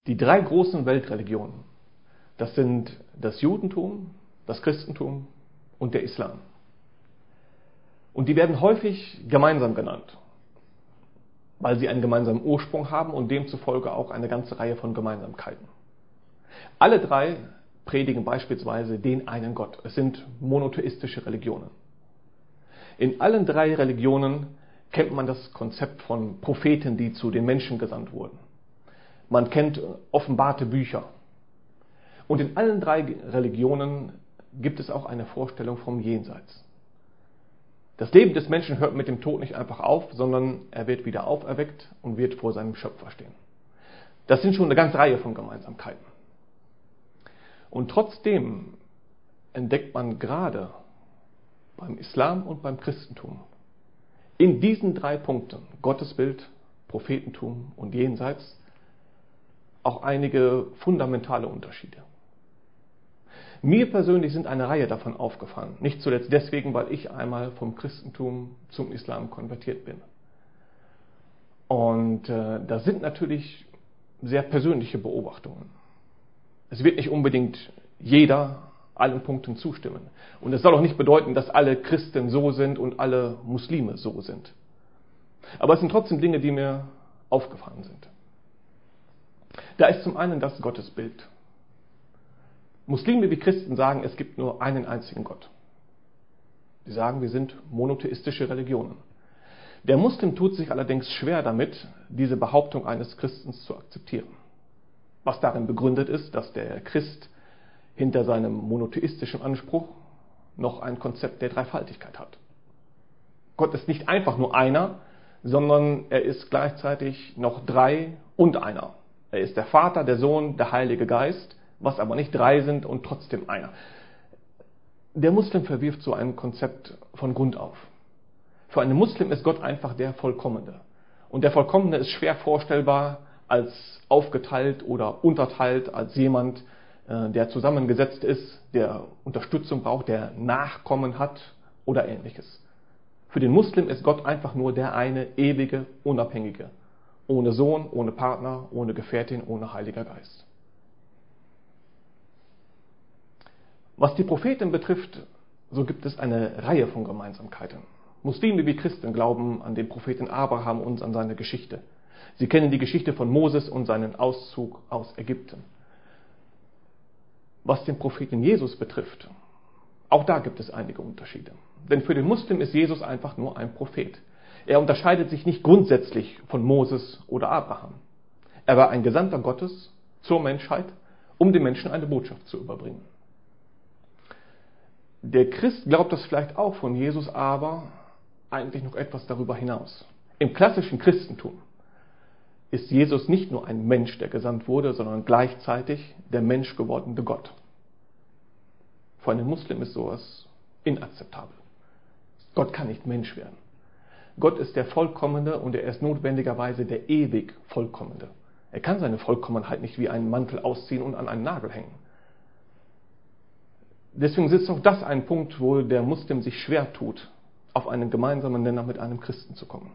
Die drei großen Weltreligionen, das sind das Judentum, das Christentum und der Islam. Und die werden häufig gemeinsam genannt, weil sie einen gemeinsamen Ursprung haben und demzufolge auch eine ganze Reihe von Gemeinsamkeiten. Alle drei predigen beispielsweise den einen Gott. Es sind monotheistische Religionen. In allen drei Religionen kennt man das Konzept von Propheten, die zu den Menschen gesandt wurden. Man kennt offenbarte Bücher. Und in allen drei Religionen gibt es auch eine Vorstellung vom Jenseits. Das Leben des Menschen hört mit dem Tod nicht einfach auf, sondern er wird wieder auferweckt und wird vor seinem Schöpfer stehen. Das sind schon eine ganze Reihe von Gemeinsamkeiten. Und trotzdem entdeckt man gerade beim Islam und beim Christentum in diesen drei Punkten, Gottesbild, Prophetentum und Jenseits, auch einige fundamentale Unterschiede. Mir persönlich sind eine Reihe davon aufgefallen. Nicht zuletzt deswegen, weil ich einmal vom Christentum zum Islam konvertiert bin. Und das sind natürlich sehr persönliche Beobachtungen. Es wird nicht unbedingt jeder allen Punkten zustimmen. Und es soll auch nicht bedeuten, dass alle Christen so sind und alle Muslime so sind. Aber es sind trotzdem Dinge, die mir aufgefallen sind. Da ist zum einen das Gottesbild. Muslime wie Christen sagen, es gibt nur einen einzigen Gott. Sie sagen, wir sind monotheistische Religionen. Der Muslim tut sich allerdings schwer damit, diese Behauptung eines Christens zu akzeptieren. Was darin begründet ist, dass der Christ hinter seinem monotheistischen Anspruch noch ein Konzept der Dreifaltigkeit hat. Gott ist nicht einfach nur einer, sondern er ist gleichzeitig noch drei und einer. Er ist der Vater, der Sohn, der Heilige Geist, was aber nicht drei sind und trotzdem einer. Der Muslim verwirft so ein Konzept von Grund auf. Für einen Muslim ist Gott einfach der Vollkommene. Und der Vollkommene ist schwer vorstellbar als aufgeteilt oder unterteilt, als jemand, der zusammengesetzt ist, der Unterstützung braucht, der Nachkommen hat oder ähnliches. Für den Muslim ist Gott einfach nur der eine ewige, unabhängige, ohne Sohn, ohne Partner, ohne Gefährtin, ohne Heiliger Geist. Was die Propheten betrifft, so gibt es eine Reihe von Gemeinsamkeiten. Muslime wie Christen glauben an den Propheten Abraham und an seine Geschichte. Sie kennen die Geschichte von Moses und seinen Auszug aus Ägypten. Was den Propheten Jesus betrifft, auch da gibt es einige Unterschiede. Denn für den Muslim ist Jesus einfach nur ein Prophet. Er unterscheidet sich nicht grundsätzlich von Moses oder Abraham. Er war ein Gesandter Gottes zur Menschheit, um den Menschen eine Botschaft zu überbringen. Der Christ glaubt das vielleicht auch von Jesus, aber eigentlich noch etwas darüber hinaus. Im klassischen Christentum ist Jesus nicht nur ein Mensch, der gesandt wurde, sondern gleichzeitig der menschgewordene Gott. Für einen Muslim ist sowas inakzeptabel. Gott kann nicht Mensch werden. Gott ist der Vollkommene und er ist notwendigerweise der ewig Vollkommene. Er kann seine Vollkommenheit nicht wie einen Mantel ausziehen und an einen Nagel hängen. Deswegen ist auch das ein Punkt, wo der Muslim sich schwer tut, auf einen gemeinsamen Nenner mit einem Christen zu kommen.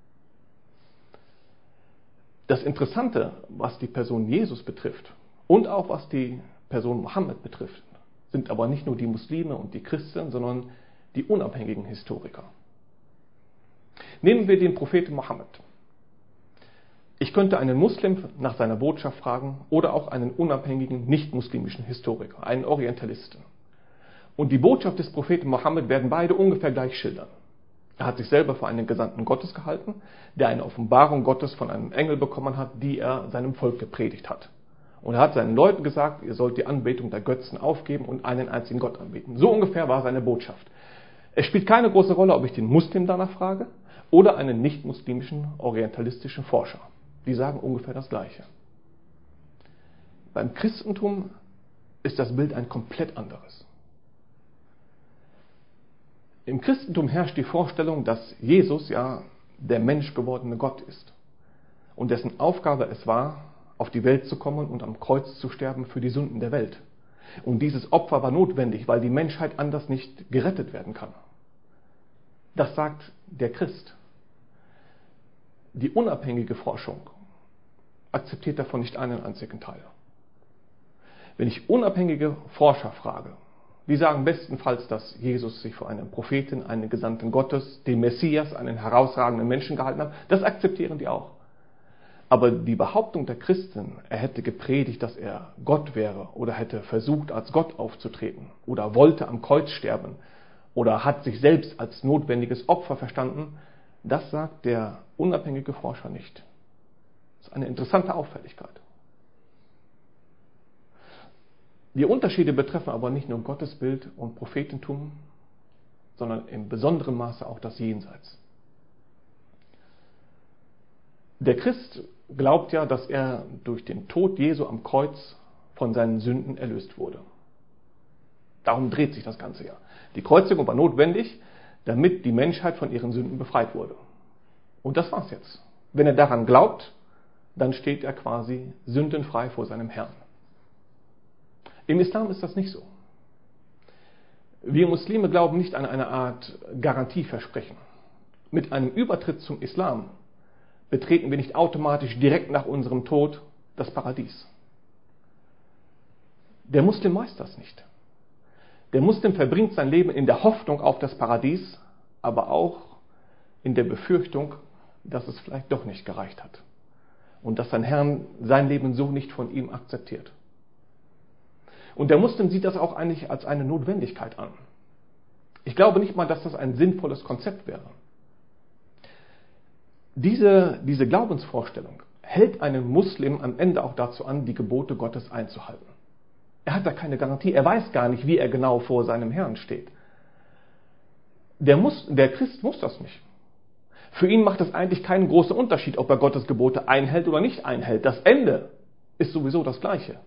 Das Interessante, was die Person Jesus betrifft und auch was die Person Mohammed betrifft, sind aber nicht nur die Muslime und die Christen, sondern die unabhängigen Historiker. Nehmen wir den Propheten Mohammed. Ich könnte einen Muslim nach seiner Botschaft fragen oder auch einen unabhängigen, nicht-muslimischen Historiker, einen Orientalisten. Und die Botschaft des Propheten Mohammed werden beide ungefähr gleich schildern. Er hat sich selber für einen Gesandten Gottes gehalten, der eine Offenbarung Gottes von einem Engel bekommen hat, die er seinem Volk gepredigt hat. Und er hat seinen Leuten gesagt, ihr sollt die Anbetung der Götzen aufgeben und einen einzigen Gott anbeten. So ungefähr war seine Botschaft. Es spielt keine große Rolle, ob ich den Muslim danach frage oder einen nicht-muslimischen orientalistischen Forscher. Die sagen ungefähr das Gleiche. Beim Christentum ist das Bild ein komplett anderes. Im Christentum herrscht die Vorstellung, dass Jesus ja der menschgewordene Gott ist und dessen Aufgabe es war, auf die Welt zu kommen und am Kreuz zu sterben für die Sünden der Welt. Und dieses Opfer war notwendig, weil die Menschheit anders nicht gerettet werden kann. Das sagt der Christ. Die unabhängige Forschung akzeptiert davon nicht einen einzigen Teil. Wenn ich unabhängige Forscher frage, die sagen bestenfalls, dass Jesus sich für einen Propheten, einen Gesandten Gottes, den Messias, einen herausragenden Menschen gehalten hat, das akzeptieren die auch. Aber die Behauptung der Christen, er hätte gepredigt, dass er Gott wäre oder hätte versucht, als Gott aufzutreten oder wollte am Kreuz sterben oder hat sich selbst als notwendiges Opfer verstanden, das sagt der unabhängige Forscher nicht. Das ist eine interessante Auffälligkeit. Die Unterschiede betreffen aber nicht nur Gottesbild und Prophetentum, sondern in besonderem Maße auch das Jenseits. Der Christ glaubt ja, dass er durch den Tod Jesu am Kreuz von seinen Sünden erlöst wurde. Darum dreht sich das Ganze ja. Die Kreuzigung war notwendig, damit die Menschheit von ihren Sünden befreit wurde. Und das war's jetzt. Wenn er daran glaubt, dann steht er quasi sündenfrei vor seinem Herrn. Im Islam ist das nicht so. Wir Muslime glauben nicht an eine Art Garantieversprechen. Mit einem Übertritt zum Islam betreten wir nicht automatisch direkt nach unserem Tod das Paradies. Der Muslim weiß das nicht. Der Muslim verbringt sein Leben in der Hoffnung auf das Paradies, aber auch in der Befürchtung, dass es vielleicht doch nicht gereicht hat und dass sein Herr sein Leben so nicht von ihm akzeptiert. Und der Muslim sieht das auch eigentlich als eine Notwendigkeit an. Ich glaube nicht mal, dass das ein sinnvolles Konzept wäre. Diese Glaubensvorstellung hält einen Muslim am Ende auch dazu an, die Gebote Gottes einzuhalten. Er hat da keine Garantie, er weiß gar nicht, wie er genau vor seinem Herrn steht. Der Christ muss das nicht. Für ihn macht es eigentlich keinen großen Unterschied, ob er Gottes Gebote einhält oder nicht einhält. Das Ende ist sowieso das Gleiche.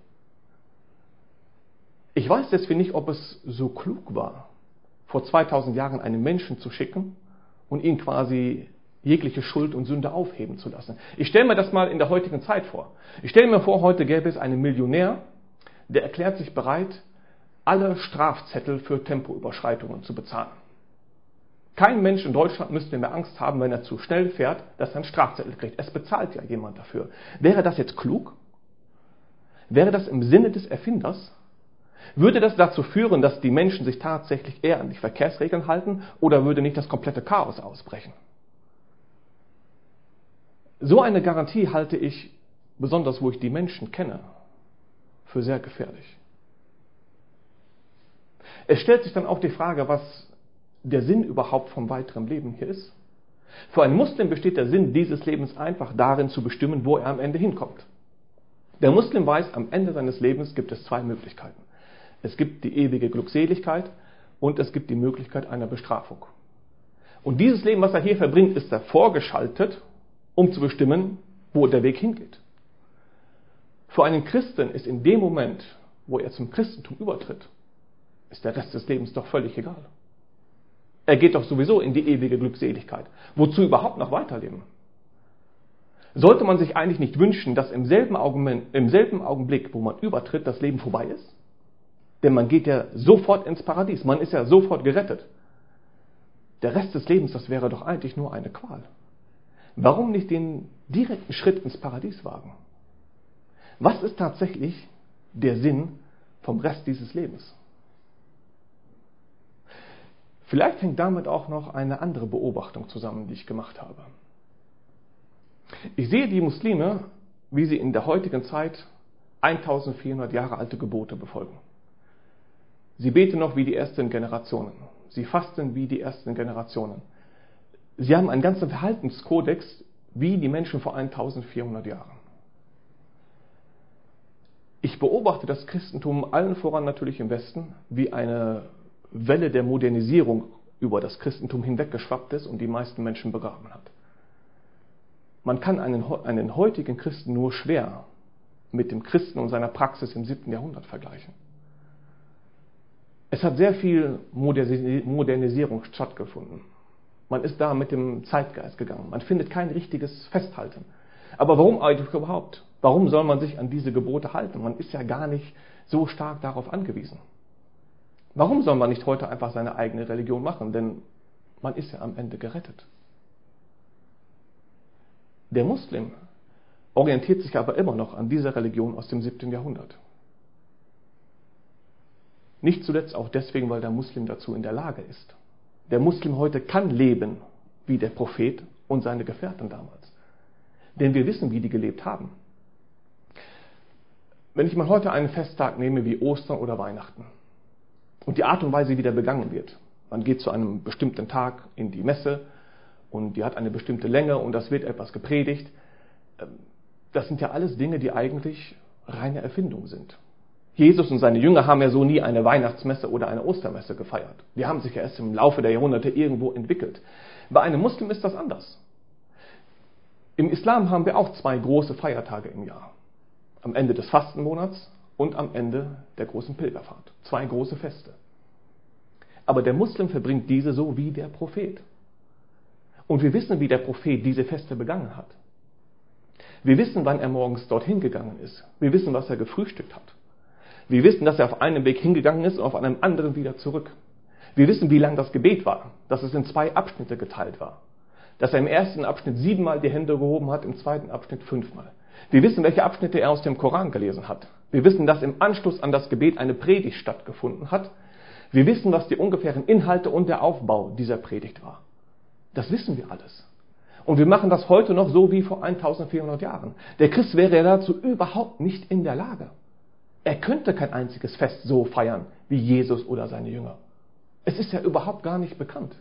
Ich weiß deswegen nicht, ob es so klug war, vor 2000 Jahren einen Menschen zu schicken und ihn quasi jegliche Schuld und Sünde aufheben zu lassen. Ich stelle mir das mal in der heutigen Zeit vor. Ich stelle mir vor, heute gäbe es einen Millionär, der erklärt sich bereit, alle Strafzettel für Tempoüberschreitungen zu bezahlen. Kein Mensch in Deutschland müsste mehr Angst haben, wenn er zu schnell fährt, dass er einen Strafzettel kriegt. Es bezahlt ja jemand dafür. Wäre das jetzt klug? Wäre das im Sinne des Erfinders? Würde das dazu führen, dass die Menschen sich tatsächlich eher an die Verkehrsregeln halten, oder würde nicht das komplette Chaos ausbrechen? So eine Garantie halte ich, besonders wo ich die Menschen kenne, für sehr gefährlich. Es stellt sich dann auch die Frage, was der Sinn überhaupt vom weiteren Leben hier ist. Für einen Muslim besteht der Sinn dieses Lebens einfach darin zu bestimmen, wo er am Ende hinkommt. Der Muslim weiß, am Ende seines Lebens gibt es zwei Möglichkeiten. Es gibt die ewige Glückseligkeit und es gibt die Möglichkeit einer Bestrafung. Und dieses Leben, was er hier verbringt, ist er vorgeschaltet, um zu bestimmen, wo der Weg hingeht. Für einen Christen ist in dem Moment, wo er zum Christentum übertritt, ist der Rest des Lebens doch völlig egal. Er geht doch sowieso in die ewige Glückseligkeit. Wozu überhaupt noch weiterleben? Sollte man sich eigentlich nicht wünschen, dass im selben Augenblick, wo man übertritt, das Leben vorbei ist? Denn man geht ja sofort ins Paradies, man ist ja sofort gerettet. Der Rest des Lebens, das wäre doch eigentlich nur eine Qual. Warum nicht den direkten Schritt ins Paradies wagen? Was ist tatsächlich der Sinn vom Rest dieses Lebens? Vielleicht hängt damit auch noch eine andere Beobachtung zusammen, die ich gemacht habe. Ich sehe die Muslime, wie sie in der heutigen Zeit 1400 Jahre alte Gebote befolgen. Sie beten noch wie die ersten Generationen. Sie fasten wie die ersten Generationen. Sie haben einen ganzen Verhaltenskodex wie die Menschen vor 1400 Jahren. Ich beobachte das Christentum allen voran natürlich im Westen, wie eine Welle der Modernisierung über das Christentum hinweggeschwappt ist und die meisten Menschen begraben hat. Man kann einen heutigen Christen nur schwer mit dem Christen und seiner Praxis im 7. Jahrhundert vergleichen. Es hat sehr viel Modernisierung stattgefunden. Man ist da mit dem Zeitgeist gegangen. Man findet kein richtiges Festhalten. Aber warum eigentlich überhaupt? Warum soll man sich an diese Gebote halten? Man ist ja gar nicht so stark darauf angewiesen. Warum soll man nicht heute einfach seine eigene Religion machen? Denn man ist ja am Ende gerettet. Der Muslim orientiert sich aber immer noch an dieser Religion aus dem 7. Jahrhundert. Nicht zuletzt auch deswegen, weil der Muslim dazu in der Lage ist. Der Muslim heute kann leben wie der Prophet und seine Gefährten damals. Denn wir wissen, wie die gelebt haben. Wenn ich mal heute einen Festtag nehme wie Ostern oder Weihnachten und die Art und Weise, wie der begangen wird. Man geht zu einem bestimmten Tag in die Messe und die hat eine bestimmte Länge und das wird etwas gepredigt. Das sind ja alles Dinge, die eigentlich reine Erfindung sind. Jesus und seine Jünger haben ja so nie eine Weihnachtsmesse oder eine Ostermesse gefeiert. Die haben sich ja erst im Laufe der Jahrhunderte irgendwo entwickelt. Bei einem Muslim ist das anders. Im Islam haben wir auch 2 große Feiertage im Jahr. Am Ende des Fastenmonats und am Ende der großen Pilgerfahrt. 2 große Feste. Aber der Muslim verbringt diese so wie der Prophet. Und wir wissen, wie der Prophet diese Feste begangen hat. Wir wissen, wann er morgens dorthin gegangen ist. Wir wissen, was er gefrühstückt hat. Wir wissen, dass er auf einem Weg hingegangen ist und auf einem anderen wieder zurück. Wir wissen, wie lang das Gebet war, dass es in 2 Abschnitte geteilt war. Dass er im ersten Abschnitt 7-mal die Hände gehoben hat, im zweiten Abschnitt 5-mal. Wir wissen, welche Abschnitte er aus dem Koran gelesen hat. Wir wissen, dass im Anschluss an das Gebet eine Predigt stattgefunden hat. Wir wissen, was die ungefähren Inhalte und der Aufbau dieser Predigt war. Das wissen wir alles. Und wir machen das heute noch so wie vor 1400 Jahren. Der Christ wäre ja dazu überhaupt nicht in der Lage. Er könnte kein einziges Fest so feiern wie Jesus oder seine Jünger. Es ist ja überhaupt gar nicht bekannt.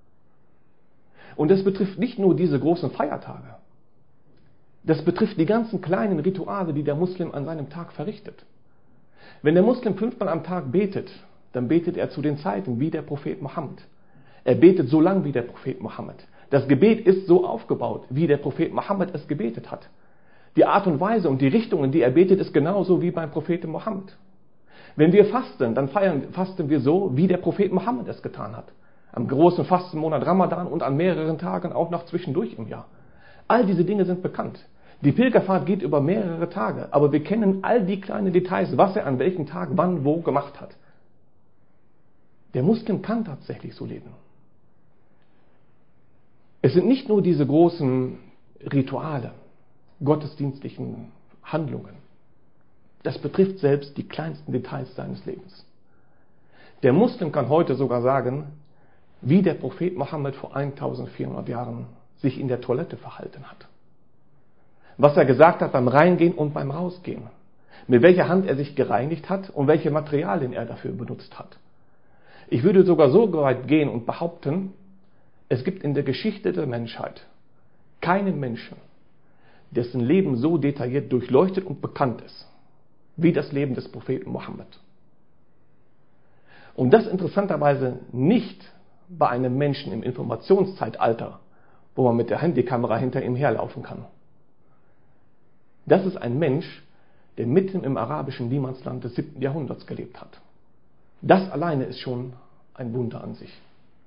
Und das betrifft nicht nur diese großen Feiertage. Das betrifft die ganzen kleinen Rituale, die der Muslim an seinem Tag verrichtet. Wenn der Muslim 5-mal am Tag betet, dann betet er zu den Zeiten wie der Prophet Mohammed. Er betet so lang wie der Prophet Mohammed. Das Gebet ist so aufgebaut, wie der Prophet Mohammed es gebetet hat. Die Art und Weise und die Richtungen, die er betet, ist genauso wie beim Propheten Mohammed. Wenn wir fasten, dann fasten wir so, wie der Prophet Mohammed es getan hat. Am großen Fastenmonat Ramadan und an mehreren Tagen auch noch zwischendurch im Jahr. All diese Dinge sind bekannt. Die Pilgerfahrt geht über mehrere Tage, aber wir kennen all die kleinen Details, was er an welchem Tag, wann, wo gemacht hat. Der Muslim kann tatsächlich so leben. Es sind nicht nur diese großen Rituale, gottesdienstlichen Handlungen. Das betrifft selbst die kleinsten Details seines Lebens. Der Muslim kann heute sogar sagen, wie der Prophet Mohammed vor 1400 Jahren sich in der Toilette verhalten hat. Was er gesagt hat beim Reingehen und beim Rausgehen. Mit welcher Hand er sich gereinigt hat und welche Materialien er dafür benutzt hat. Ich würde sogar so weit gehen und behaupten, es gibt in der Geschichte der Menschheit keinen Menschen, dessen Leben so detailliert durchleuchtet und bekannt ist, wie das Leben des Propheten Mohammed. Und das interessanterweise nicht bei einem Menschen im Informationszeitalter, wo man mit der Handykamera hinter ihm herlaufen kann. Das ist ein Mensch, der mitten im arabischen Niemandsland des 7. Jahrhunderts gelebt hat. Das alleine ist schon ein Wunder an sich.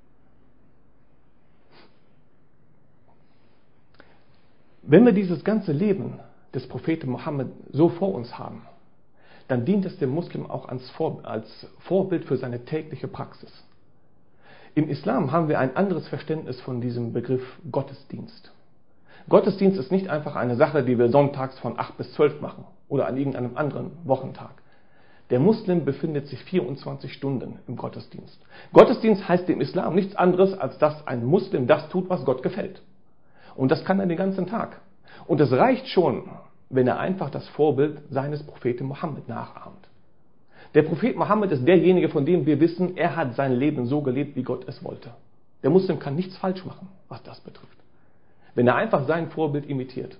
Wenn wir dieses ganze Leben des Propheten Mohammed so vor uns haben, dann dient es dem Muslim auch als Vorbild für seine tägliche Praxis. Im Islam haben wir ein anderes Verständnis von diesem Begriff Gottesdienst. Gottesdienst ist nicht einfach eine Sache, die wir sonntags von 8 bis 12 machen oder an irgendeinem anderen Wochentag. Der Muslim befindet sich 24 Stunden im Gottesdienst. Gottesdienst heißt im Islam nichts anderes, als dass ein Muslim das tut, was Gott gefällt. Und das kann er den ganzen Tag. Und es reicht schon, wenn er einfach das Vorbild seines Propheten Mohammed nachahmt. Der Prophet Mohammed ist derjenige, von dem wir wissen, er hat sein Leben so gelebt, wie Gott es wollte. Der Muslim kann nichts falsch machen, was das betrifft. Wenn er einfach sein Vorbild imitiert.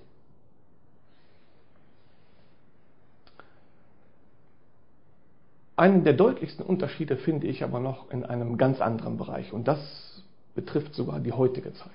Einen der deutlichsten Unterschiede finde ich aber noch in einem ganz anderen Bereich. Und das betrifft sogar die heutige Zeit.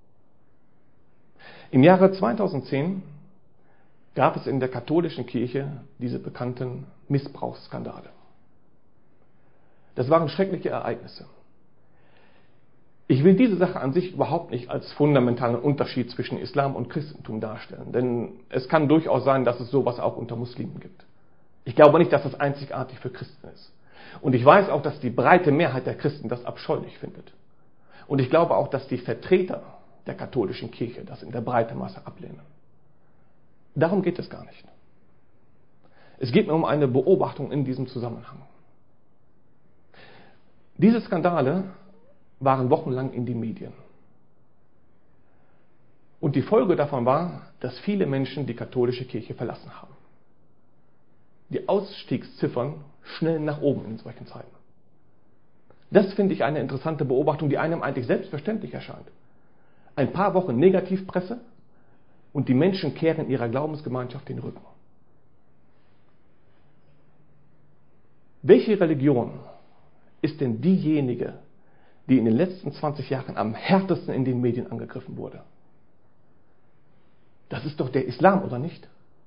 Im Jahre 2010 gab es in der katholischen Kirche diese bekannten Missbrauchsskandale. Das waren schreckliche Ereignisse. Ich will diese Sache an sich überhaupt nicht als fundamentalen Unterschied zwischen Islam und Christentum darstellen, denn es kann durchaus sein, dass es sowas auch unter Muslimen gibt. Ich glaube nicht, dass das einzigartig für Christen ist. Und ich weiß auch, dass die breite Mehrheit der Christen das abscheulich findet. Und ich glaube auch, dass die Vertreter der katholischen Kirche das in der breiten Masse ablehnen. Darum geht es gar nicht. Es geht mir um eine Beobachtung in diesem Zusammenhang. Diese Skandale waren wochenlang in den Medien. Und die Folge davon war, dass viele Menschen die katholische Kirche verlassen haben. Die Ausstiegsziffern schnellen nach oben in solchen Zeiten. Das finde ich eine interessante Beobachtung, die einem eigentlich selbstverständlich erscheint. Ein paar Wochen Negativpresse und die Menschen kehren ihrer Glaubensgemeinschaft den Rücken. Welche Religion ist denn diejenige, die in den letzten 20 Jahren am härtesten in den Medien angegriffen wurde? Das ist doch der Islam, oder nicht?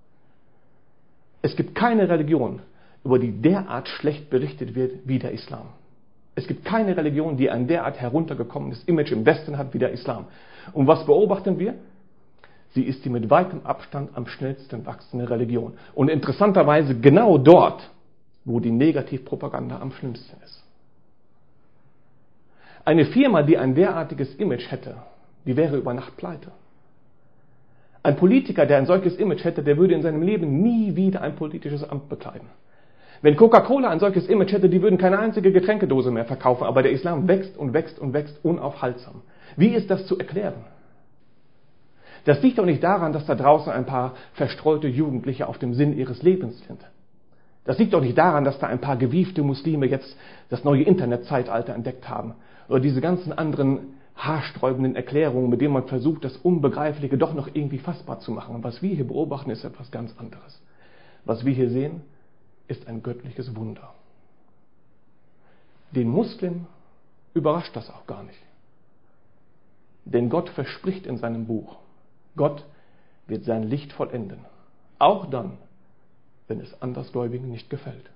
Es gibt keine Religion, über die derart schlecht berichtet wird wie der Islam. Es gibt keine Religion, die ein derart heruntergekommenes Image im Westen hat wie der Islam. Und was beobachten wir? Sie ist die mit weitem Abstand am schnellsten wachsende Religion. Und interessanterweise genau dort, wo die Negativpropaganda am schlimmsten ist. Eine Firma, die ein derartiges Image hätte, die wäre über Nacht pleite. Ein Politiker, der ein solches Image hätte, der würde in seinem Leben nie wieder ein politisches Amt bekleiden. Wenn Coca-Cola ein solches Image hätte, die würden keine einzige Getränkedose mehr verkaufen, aber der Islam wächst und wächst und wächst unaufhaltsam. Wie ist das zu erklären? Das liegt doch nicht daran, dass da draußen ein paar verstreute Jugendliche auf dem Sinn ihres Lebens sind. Das liegt doch nicht daran, dass da ein paar gewiefte Muslime jetzt das neue Internetzeitalter entdeckt haben. Oder diese ganzen anderen haarsträubenden Erklärungen, mit denen man versucht, das Unbegreifliche doch noch irgendwie fassbar zu machen. Und was wir hier beobachten, ist etwas ganz anderes. Was wir hier sehen, ist ein göttliches Wunder. Den Muslim überrascht das auch gar nicht. Denn Gott verspricht in seinem Buch, Gott wird sein Licht vollenden. Auch dann, wenn es Andersgläubigen nicht gefällt.